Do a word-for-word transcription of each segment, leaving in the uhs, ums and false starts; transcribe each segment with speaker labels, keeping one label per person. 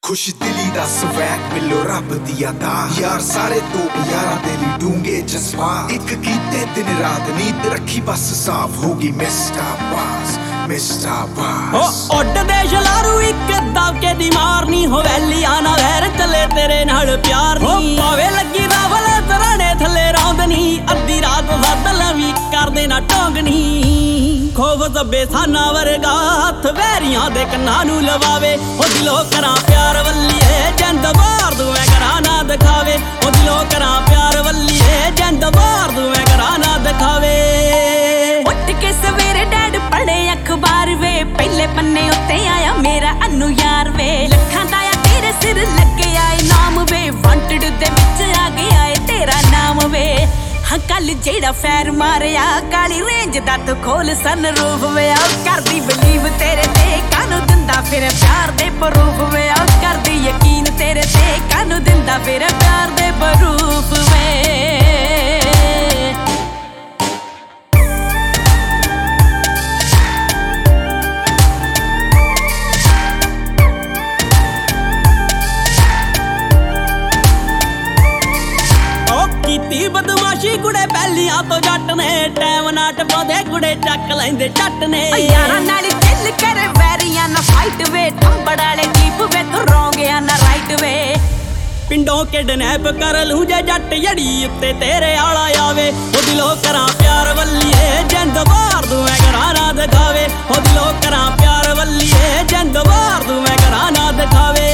Speaker 1: खुश दिली दा स्वैग मिलो रब दी अदा यार सारे तो यारा तेरी डूंगे जज्बात एक कीते दिन रात नींद रखी बस साफ होगी मिस्टर बास मिस्टर बास
Speaker 2: ओ उड दे शलारू इक दबके दी मारनी हो वैलियां ना वैर चले तेरे नाल प्यार नी ओ पावे लगी रावल तराने थले रौंदनी अद्धी रात सद लवी कर देना टोंगनी खोफ दबे साना वर्गा हथ वैरियां दे कन्नां नू लवावे ओ दिलों करां प्यार वल्लीए जिंद मार दूं मैं करा ना दिखावे ओ दिलों करां प्यार वल्लीए जिंद मार दूं मैं करा ना दिखावे
Speaker 3: उठ के सवेरे डैड पढ़े अखबार वे पहले पन्ने उत्ते आया मेरा अनु यार वे लखां दा तेरे सिर लगे आए नाम वे वांटेड दे विच आ गया है तेरा नाम वे हाँ कल जेड़ा फैर मारिया काली रेंज दा तू खोल सन रूफ वे आ करदी बिलीव तेरे ते कानू दिंदा फिर प्यार दे प्रूफ वे आ करदी यकीन तेरे ते कानू दिंदा फिर प्यार दे प्रूफ वे कीती बदमाशी कुड़े पहलियां तो जट ने टाइम ना टपादे कुड़े चक लैंदे जट ने यारां नाल चिल कर वैरियां ना फाइट वे ठंबड़ वाले जीप वे तू रोंग या ना राइट वे पिंडों किडनैप कर लूं जे जट जड़ी उत्ते तेरे आला आवे ओ दिलों करां प्यार वल्लीए जिंद मार दूं मैं करा ना दिखावे ओ दिलों करां प्यार वल्लीए जिंद मार दूं मैं करा ना दिखावे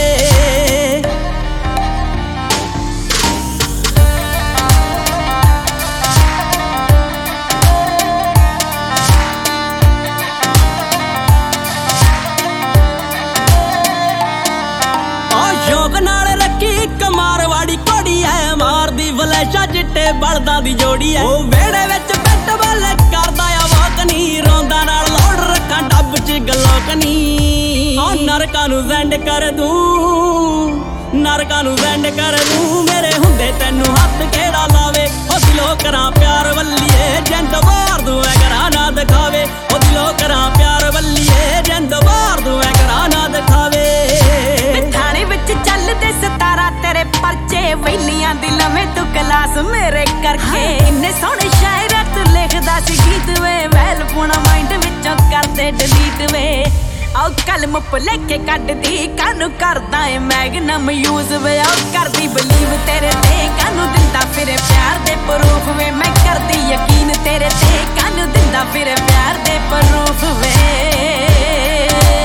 Speaker 3: मारवाड़ी कोड़ी है मार दी वलैशा चिट्टे बलदा दी जोड़ी है ओ वेड़े विच बैठ बल करदा आ वाकनी रोंदा नाल लोड़ रखां डब च गलोकनी ओ नरकां नू सेंड कर दूं नरकां नू सेंड कर दूं मेरे हुंदे तैनू हत्थ केड़ा लावे ओ दिलों करां प्यार वल्लीए जिंद मार दूं मैं करा ना दिखावे ओ दिलों करां प्यार वल्लीए जिंद मार दूं मैं करा ना दिखावे थाने विच चलदे सतारा तेरे परचे वैलियां दी लवे तू क्लास मेरे करके इन्ने सोहणे शायर तू लिखदा सी गीत वे वैल पुणा माइंड विचों करदे डिलीट वे आओ कलम भुलेखे कड्डदी कानू करदा ए मैगनम यूज वे आओ करदी बिलीव तेरे ते कानू दिंदा फिर प्यार दे प्रूफ वे मैं करदी यकीन तेरे ते कानू दिंदा फिर प्यार दे प्रूफ वे